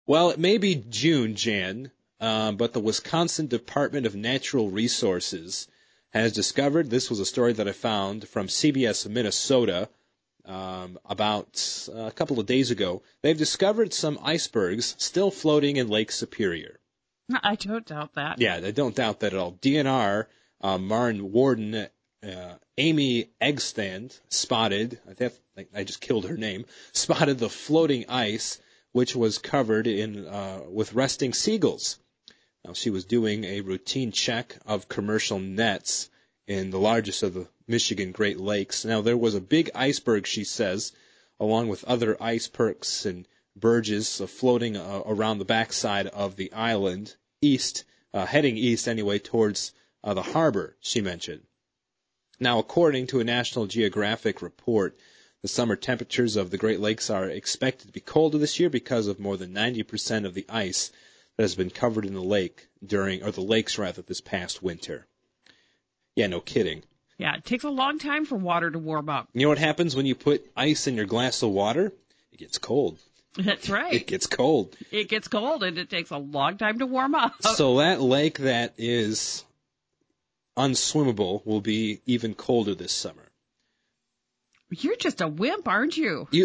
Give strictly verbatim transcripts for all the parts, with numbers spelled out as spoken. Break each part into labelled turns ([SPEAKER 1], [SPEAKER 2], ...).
[SPEAKER 1] Well, it may be June, Jan, um, but the Wisconsin Department of Natural Resources has discovered, this was a story that I found from C B S Minnesota um, about uh, a couple of days ago. They've discovered some icebergs still floating in Lake Superior.
[SPEAKER 2] I don't doubt that.
[SPEAKER 1] Yeah, I don't doubt that at all. D N R, uh, Marne Warden uh, Amy Eggstand spotted, I think I just killed her name, spotted the floating ice, which was covered in uh, with resting seagulls. Now, she was doing a routine check of commercial nets in the largest of the Michigan Great Lakes. Now, there was a big iceberg, she says, along with other icebergs and bergs uh, floating uh, around the backside of the island, east, uh, heading east anyway, towards uh, the harbor, she mentioned. Now, according to a National Geographic report, the summer temperatures of the Great Lakes are expected to be colder this year because of more than ninety percent of the ice that has been covered in the lake during, or the lakes rather, this past winter. Yeah, no kidding.
[SPEAKER 2] Yeah, it takes a long time for water to warm up.
[SPEAKER 1] You know what happens when you put ice in your glass of water? It gets cold.
[SPEAKER 2] That's right.
[SPEAKER 1] It gets cold.
[SPEAKER 2] It gets cold, and it takes a long time to warm up.
[SPEAKER 1] So that lake that is unswimmable will be even colder this summer.
[SPEAKER 2] You're just a wimp, aren't you?
[SPEAKER 1] You...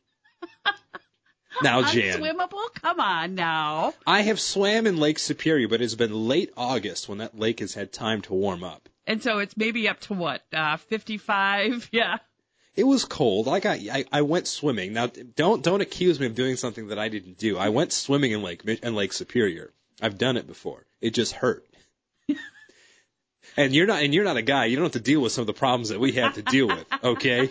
[SPEAKER 1] Now, Jan.
[SPEAKER 2] Unswimmable? Come on now.
[SPEAKER 1] I have swam in Lake Superior, but it's been late August when that lake has had time to warm up.
[SPEAKER 2] And so it's maybe up to what, uh, fifty-five? Yeah.
[SPEAKER 1] It was cold. I got, I, I went swimming. Now, don't don't accuse me of doing something that I didn't do. I went swimming in Lake in Lake Superior. I've done it before. It just hurt. and you're not and you're not a guy. You don't have to deal with some of the problems that we have to deal with. Okay.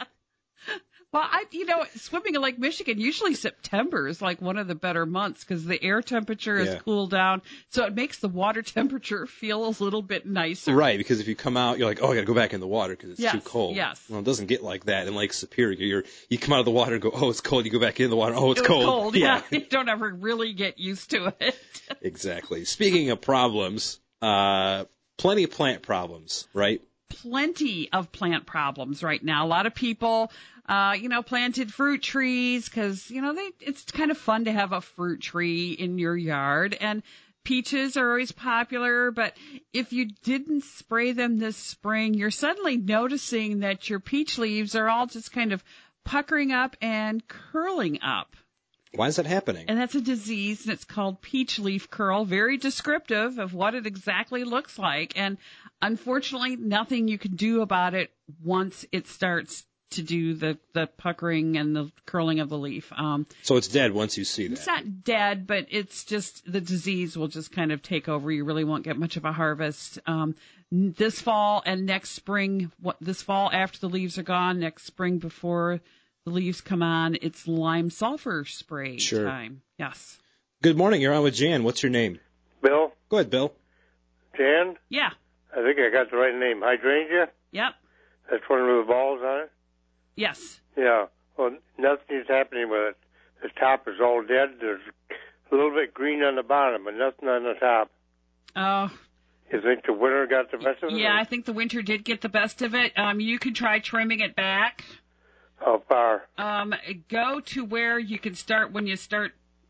[SPEAKER 2] Well, I, you know, swimming in Lake Michigan, usually September is like one of the better months because the air temperature has
[SPEAKER 1] yeah.
[SPEAKER 2] cooled down. So it makes the water temperature feel a little bit nicer.
[SPEAKER 1] Right, because if you come out, you're like, oh, I got to go back in the water because it's
[SPEAKER 2] yes,
[SPEAKER 1] too cold.
[SPEAKER 2] Yes.
[SPEAKER 1] Well, it doesn't get like that in Lake Superior. You're, you come out of the water and go, oh, it's cold. You go back in the water. Oh, it's
[SPEAKER 2] it
[SPEAKER 1] cold.
[SPEAKER 2] cold. Yeah. You don't ever really get used to it.
[SPEAKER 1] Exactly. Speaking of problems, uh, plenty of plant problems, right?
[SPEAKER 2] Plenty of plant problems right now. A lot of people, uh, you know, planted fruit trees because, you know, they, it's kind of fun to have a fruit tree in your yard. And peaches are always popular. But if you didn't spray them this spring, you're suddenly noticing that your peach leaves are all just kind of puckering up and curling up.
[SPEAKER 1] Why is that happening?
[SPEAKER 2] And that's a disease, and it's called peach leaf curl, very descriptive of what it exactly looks like. And unfortunately, nothing you can do about it once it starts to do the, the puckering and the curling of the leaf. Um,
[SPEAKER 1] so it's dead once you see that.
[SPEAKER 2] It's not dead, but it's just the disease will just kind of take over. You really won't get much of a harvest. Um, this fall and next spring, what, this fall after the leaves are gone, next spring before the leaves come on, it's lime sulfur spray
[SPEAKER 1] sure.
[SPEAKER 2] time. Yes.
[SPEAKER 1] Good morning. You're on with Jan. What's your name?
[SPEAKER 3] Bill.
[SPEAKER 1] Go ahead, Bill.
[SPEAKER 3] Jan?
[SPEAKER 2] Yeah.
[SPEAKER 3] I think I got the right name. Hydrangea?
[SPEAKER 2] Yep.
[SPEAKER 3] That's one with the balls on it?
[SPEAKER 2] Yes.
[SPEAKER 3] Yeah. Well, nothing is happening with it. The top is all dead. There's a little bit green on the bottom, but nothing on the top.
[SPEAKER 2] Oh.
[SPEAKER 3] You think the winter got the best of it?
[SPEAKER 2] Yeah, I think the winter did get the best of it. Um, you could try trimming it back.
[SPEAKER 3] How far?
[SPEAKER 2] Um, go to where you can start when you start.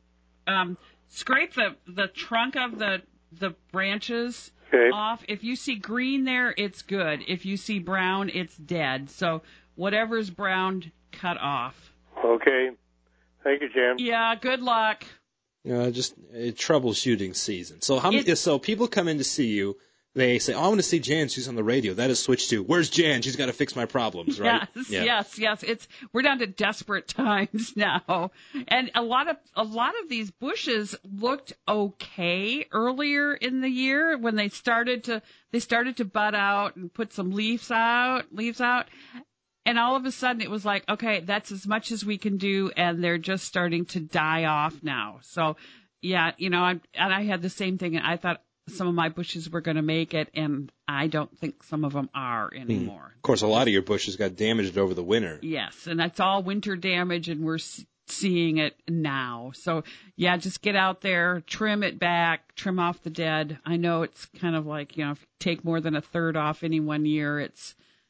[SPEAKER 2] Um, scrape the, the trunk of the the branches
[SPEAKER 3] okay.
[SPEAKER 2] off. If you see green there, it's good. If you see brown, it's dead. So whatever's brown, cut off.
[SPEAKER 3] Okay. Thank you, Jan.
[SPEAKER 2] Yeah. Good luck.
[SPEAKER 1] Uh, just uh, troubleshooting season. So how many? So people come in to see you. They say, oh, I want to see Jan. She's on the radio. That is switched to, where's Jan? She's got to fix my problems, right?
[SPEAKER 2] Yes,
[SPEAKER 1] yeah.
[SPEAKER 2] yes, yes. It's we're down to desperate times now. And a lot of a lot of these bushes looked okay earlier in the year when they started to they started to bud out and put some leaves out, leaves out. And all of a sudden it was like, okay, that's as much as we can do, and they're just starting to die off now. So, yeah, you know, I and I had the same thing, and I thought some of my bushes were going to make it, and I don't think some of them are anymore.
[SPEAKER 1] Hmm. Of course, a lot of your bushes got damaged over the winter.
[SPEAKER 2] Yes, and that's all winter damage, and we're seeing it now. So, yeah, just get out there, trim it back, trim off the dead. I know it's kind of like, you know, if you take more than a third off any one year, it's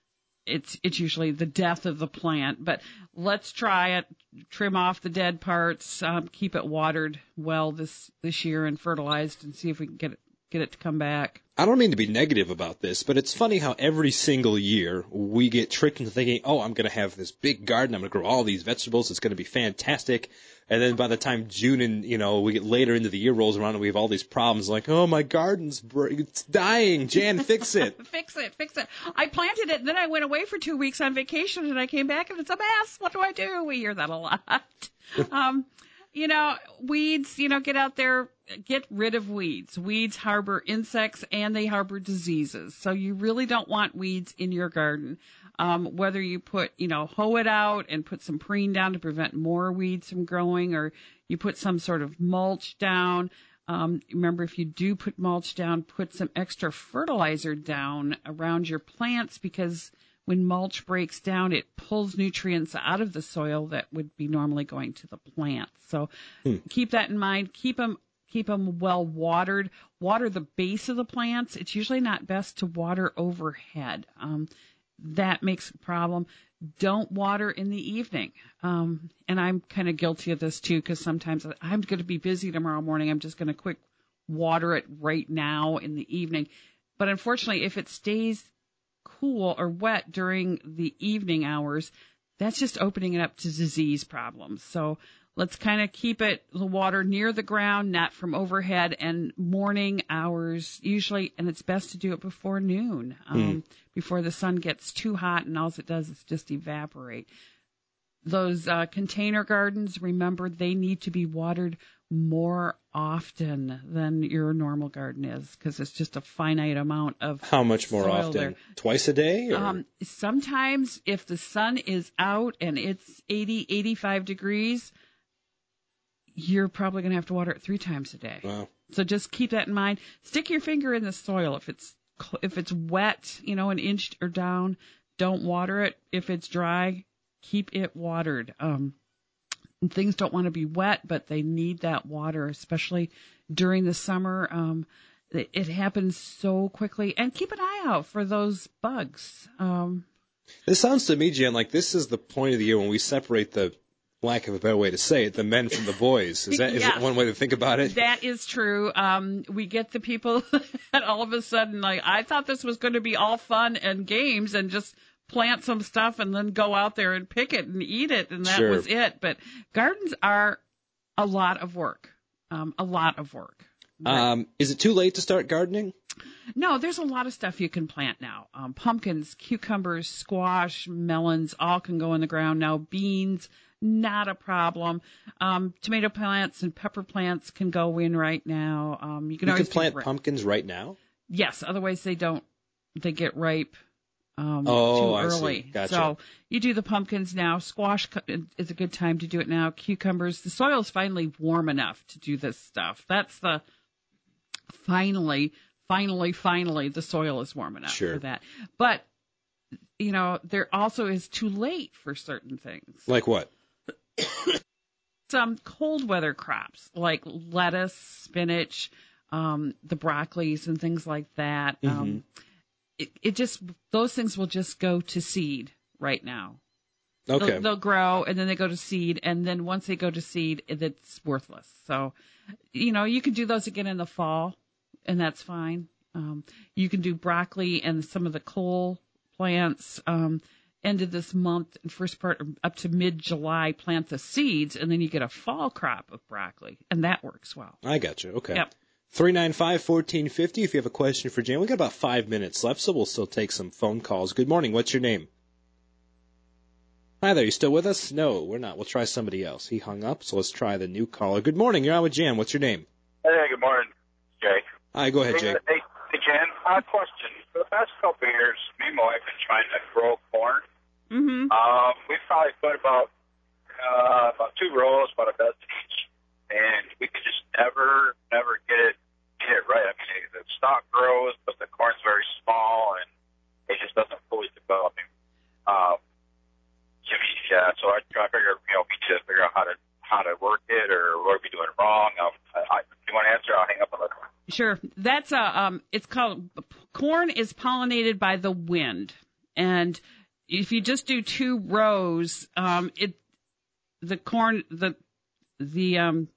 [SPEAKER 2] it's it's usually the death of the plant. But let's try it. Trim off the dead parts. Um, keep it watered well this this year and fertilized, and see if we can get it get it to come back.
[SPEAKER 1] I don't mean to be negative about this, but it's funny how every single year we get tricked into thinking, oh, I'm going to have this big garden. I'm going to grow all these vegetables. It's going to be fantastic. And then by the time June and, you know, we get later into the year rolls around and we have all these problems like, oh, my garden's br- it's dying. Jan, fix it.
[SPEAKER 2] fix it, fix it. I planted it, and then I went away for two weeks on vacation, and I came back, and it's a mess. What do I do? We hear that a lot. um, you know, weeds, you know, get out there. Get rid of weeds. Weeds harbor insects and they harbor diseases. So you really don't want weeds in your garden. Um, whether you put, you know, hoe it out and put some preen down to prevent more weeds from growing, or you put some sort of mulch down. Um, remember, if you do put mulch down, put some extra fertilizer down around your plants, because when mulch breaks down, it pulls nutrients out of the soil that would be normally going to the plants. So hmm. keep that in mind. Keep them Keep them well watered. Water the base of the plants. It's usually not best to water overhead. Um, that makes a problem. Don't water in the evening. Um, and I'm kind of guilty of this too, because sometimes I'm going to be busy tomorrow morning. I'm just going to quick water it right now in the evening. But unfortunately, if it stays cool or wet during the evening hours, that's just opening it up to disease problems. So let's kind of keep it, the water near the ground, not from overhead, and morning hours usually, and it's best to do it before noon, um, mm. before the sun gets too hot and all it does is just evaporate. Those uh, container gardens, remember, they need to be watered more often than your normal garden is, because it's just a finite amount of
[SPEAKER 1] How much more often?
[SPEAKER 2] There.
[SPEAKER 1] Twice a day? Or?
[SPEAKER 2] Um, sometimes if the sun is out and it's eighty, eighty-five degrees, you're probably going to have to water it three times a day.
[SPEAKER 1] Wow.
[SPEAKER 2] So just keep that in mind. Stick your finger in the soil. If it's if it's wet, you know, an inch or down, don't water it. If it's dry, keep it watered. Um, and things don't want to be wet, but they need that water, especially during the summer. Um, it, it happens so quickly. And keep an eye out for those bugs. Um,
[SPEAKER 1] this sounds to me, Jan, like this is the point of the year when we separate the, lack of a better way to say it, the men from the boys. Is that
[SPEAKER 2] yeah.
[SPEAKER 1] is it one way to think about it?
[SPEAKER 2] That is true. Um, we get the people that all of a sudden, like, I thought this was going to be all fun and games and just plant some stuff and then go out there and pick it and eat it, and that
[SPEAKER 1] sure.
[SPEAKER 2] was it. But gardens are a lot of work, um, a lot of work.
[SPEAKER 1] Um, is it too late to start gardening?
[SPEAKER 2] No, there's a lot of stuff you can plant now. Um, pumpkins, cucumbers, squash, melons, all can go in the ground now. Beans, not a problem. Um, tomato plants and pepper plants can go in right now. Um, you can
[SPEAKER 1] you
[SPEAKER 2] always
[SPEAKER 1] can plant
[SPEAKER 2] do,
[SPEAKER 1] pumpkins right now?
[SPEAKER 2] Yes, otherwise they don't, they get ripe um,
[SPEAKER 1] oh,
[SPEAKER 2] too early.
[SPEAKER 1] I see. Gotcha.
[SPEAKER 2] So you do the pumpkins now. Squash is a good time to do it now. Cucumbers, the soil is finally warm enough to do this stuff. That's the finally, finally, finally, the soil is warm enough
[SPEAKER 1] sure.
[SPEAKER 2] for that. But, you know, there also is too late for certain things.
[SPEAKER 1] Like what?
[SPEAKER 2] Some cold weather crops like lettuce, spinach, um, the broccolis and things like that.
[SPEAKER 1] Mm-hmm.
[SPEAKER 2] Um, it, it just, those things will just go to seed right now.
[SPEAKER 1] Okay.
[SPEAKER 2] They'll, they'll grow and then they go to seed, and then once they go to seed, it's worthless. So, you know, you can do those again in the fall, and that's fine. Um, you can do broccoli and some of the cole plants. Um, end of this month and first part up to mid-July, plant the seeds, and then you get a fall crop of broccoli, and that works well.
[SPEAKER 1] I got you. Okay.
[SPEAKER 2] Yep.
[SPEAKER 1] three nine five, one four five zero if you have a question for Jan. We've got about five minutes left, so we'll still take some phone calls. Good morning. What's your name? Hi there. You still with us? No, we're not. We'll try somebody else. He hung up, so let's try the new caller. Good morning. You're on with Jan. What's your name?
[SPEAKER 4] Hey, good morning, Jay.
[SPEAKER 1] Hi, go ahead, Jay.
[SPEAKER 4] Hey, hey Jan, I have a question. For the past couple of years, me and my wife have been trying to grow corn.
[SPEAKER 2] Mm-hmm.
[SPEAKER 4] Um, we probably put about uh, about two rows, about a dozen each, and we could just never, never get it get it right. I mean, the stalk grows, but the corn's very small, and it just doesn't fully develop. Um, yeah, so I try to figure, you know, we need to figure out how to how to work it, or what are we doing wrong. Um, I, if you want to answer, I'll hang up and let you.
[SPEAKER 2] Sure. That's a um. It's called corn is pollinated by the wind, and if you just do two rows, um, it the corn the the um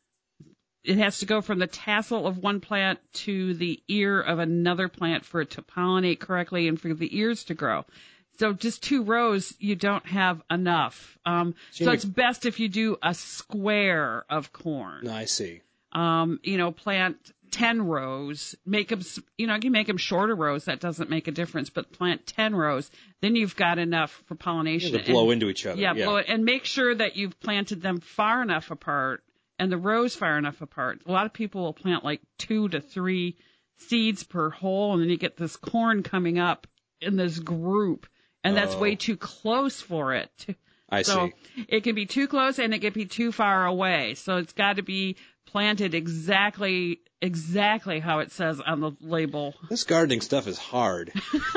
[SPEAKER 2] it has to go from the tassel of one plant to the ear of another plant for it to pollinate correctly and for the ears to grow. So just two rows, you don't have enough. Um, so it's best if you do a square of corn.
[SPEAKER 1] I see.
[SPEAKER 2] Um, you know, plant ten rows, make them, you know, you can make them shorter rows. That doesn't make a difference, but plant ten rows. Then you've got enough for pollination.
[SPEAKER 1] Yeah, to blow
[SPEAKER 2] and,
[SPEAKER 1] into each other.
[SPEAKER 2] Yeah,
[SPEAKER 1] yeah,
[SPEAKER 2] blow it. And make sure that you've planted them far enough apart and the rows far enough apart. A lot of people will plant like two to three seeds per hole, and then you get this corn coming up in this group. And that's
[SPEAKER 1] oh.
[SPEAKER 2] way too close for it.
[SPEAKER 1] I
[SPEAKER 2] so
[SPEAKER 1] see.
[SPEAKER 2] It can be too close and it can be too far away. So it's got to be planted exactly exactly how it says on the label.
[SPEAKER 1] This gardening stuff is hard.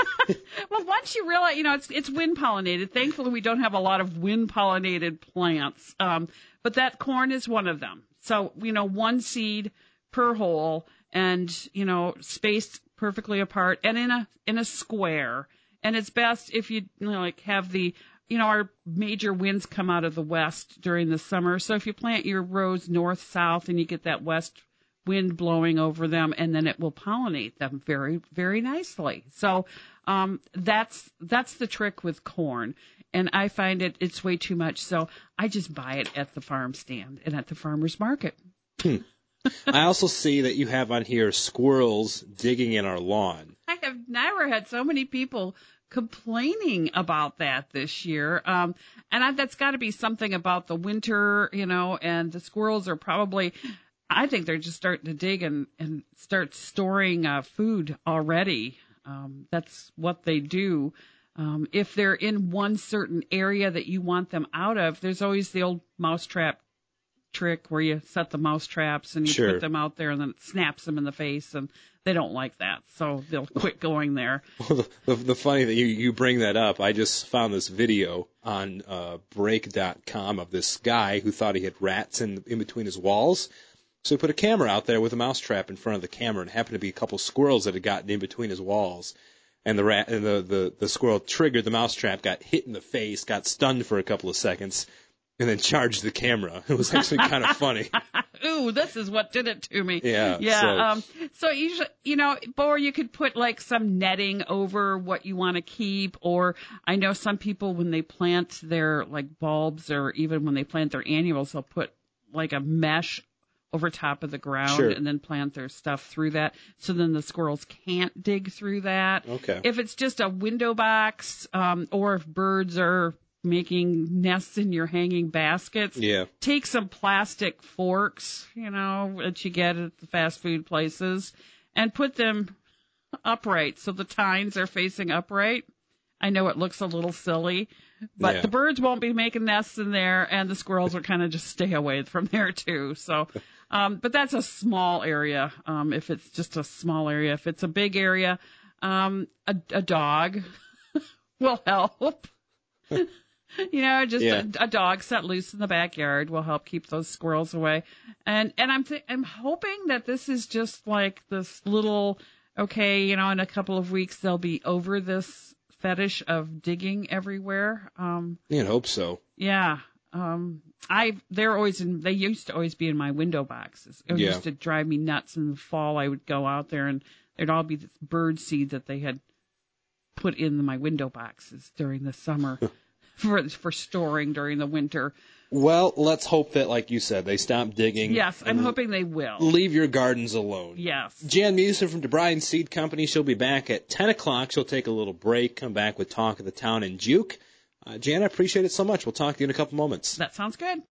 [SPEAKER 2] Well, once you realize, you know, it's it's wind pollinated. Thankfully, we don't have a lot of wind pollinated plants, um, but that corn is one of them. So you know, one seed per hole, and you know, spaced perfectly apart and in a in a square. And it's best if you, you know, like have the, you know, our major winds come out of the west during the summer. So if you plant your rows north, south, and you get that west wind blowing over them, and then it will pollinate them very, very nicely. So um, that's that's the trick with corn. And I find it it's way too much. So I just buy it at the farm stand and at the farmer's market.
[SPEAKER 1] Hmm. I also see that you have on here squirrels digging in our lawn.
[SPEAKER 2] I have never had so many people complaining about that this year. Um, and I, that's got to be something about the winter, you know, and the squirrels are probably, I think they're just starting to dig and, and start storing uh, food already. Um, that's what they do. Um, if they're in one certain area that you want them out of, there's always the old mousetrap trick where you set the mouse traps and you
[SPEAKER 1] sure.
[SPEAKER 2] put them out there and then it snaps them in the face, and they don't like that, so they'll quit going there.
[SPEAKER 1] Well, the, the, the funny that you, you bring that up, I just found this video on uh, break dot com of this guy who thought he had rats in in between his walls. So he put a camera out there with a mousetrap in front of the camera, and happened to be a couple squirrels that had gotten in between his walls. And the rat and the, the, the squirrel triggered the mousetrap, got hit in the face, got stunned for a couple of seconds, and then charged the camera. It was actually kind of funny.
[SPEAKER 2] Ooh, this is what did it to me.
[SPEAKER 1] Yeah.
[SPEAKER 2] Yeah.
[SPEAKER 1] So,
[SPEAKER 2] um, so usually, you know, or you could put like some netting over what you want to keep. Or I know some people when they plant their like bulbs, or even when they plant their annuals, they'll put like a mesh over top of the ground
[SPEAKER 1] sure.
[SPEAKER 2] and then plant their stuff through that. So then the squirrels can't dig through that.
[SPEAKER 1] Okay.
[SPEAKER 2] If it's just a window box, um, or if birds are making nests in your hanging baskets.
[SPEAKER 1] Yeah.
[SPEAKER 2] Take some plastic forks, you know, that you get at the fast food places, and put them upright so the tines are facing upright. I know it looks a little silly, but
[SPEAKER 1] yeah.
[SPEAKER 2] the birds won't be making nests in there, and the squirrels will kind of just stay away from there too. So, um, but that's a small area. Um, if it's just a small area, if it's a big area, um, a, a dog will help. You know, just
[SPEAKER 1] yeah.
[SPEAKER 2] a, a dog set loose in the backyard will help keep those squirrels away. And and I'm th- I'm hoping that this is just like this little, okay, you know, in a couple of weeks they'll be over this fetish of digging everywhere. Um,
[SPEAKER 1] yeah, I hope so.
[SPEAKER 2] Yeah. Um, I they're always in. They used to always be in my window boxes. It
[SPEAKER 1] yeah.
[SPEAKER 2] used to drive me nuts. In the fall, I would go out there and there'd all be this bird seed that they had put in my window boxes during the summer. For for storing during the winter.
[SPEAKER 1] Well, let's hope that, like you said, they stop digging.
[SPEAKER 2] Yes, I'm hoping they will.
[SPEAKER 1] Leave your gardens alone.
[SPEAKER 2] Yes.
[SPEAKER 1] Jan Musen from DeBryan Seed Company. She'll be back at ten o'clock. She'll take a little break, come back with Talk of the Town and Juke. Uh, Jan, I appreciate it so much. We'll talk to you in a couple moments.
[SPEAKER 2] That sounds good.